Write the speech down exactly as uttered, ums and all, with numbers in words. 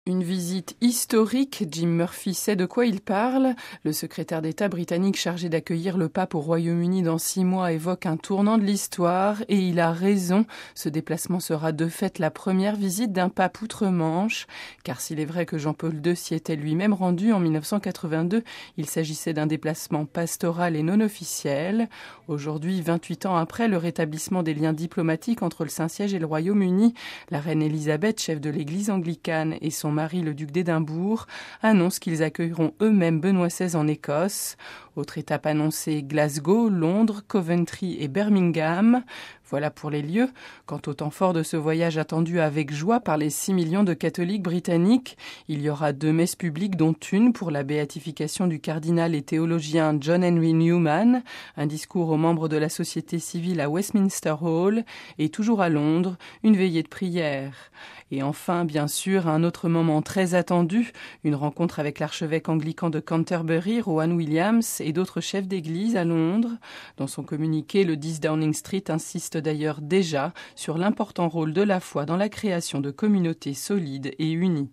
Une visite historique, Jim Murphy sait de quoi il parle. Le secrétaire d'État britannique chargé d'accueillir le pape au Royaume-Uni dans six mois évoque un tournant de l'histoire et il a raison. Ce déplacement sera de fait la première visite d'un pape outre-Manche, car s'il est vrai que Jean-Paul deux s'y était lui-même rendu en mille neuf cent quatre-vingt-deux, il s'agissait d'un déplacement pastoral et non officiel. Aujourd'hui, vingt-huit ans après le rétablissement des liens diplomatiques entre le Saint-Siège et le Royaume-Uni, la reine Élisabeth, chef de l'église anglicane, et son mari, le duc d'Édimbourg, annoncent qu'ils accueilleront eux-mêmes Benoît seize en Écosse. Autre étape annoncée, Glasgow, Londres, Coventry et Birmingham. Voilà pour les lieux. Quant au temps fort de ce voyage attendu avec joie par les six millions de catholiques britanniques, il y aura deux messes publiques dont une pour la béatification du cardinal et théologien John Henry Newman, un discours aux membres de la société civile à Westminster Hall et toujours à Londres, une veillée de prière. Et enfin, bien sûr, un autre moment très attendu, une rencontre avec l'archevêque anglican de Canterbury, Rowan Williams, et d'autres chefs d'église à Londres. Dans son communiqué, le dix Downing Street insiste d'ailleurs déjà sur l'important rôle de la foi dans la création de communautés solides et unies.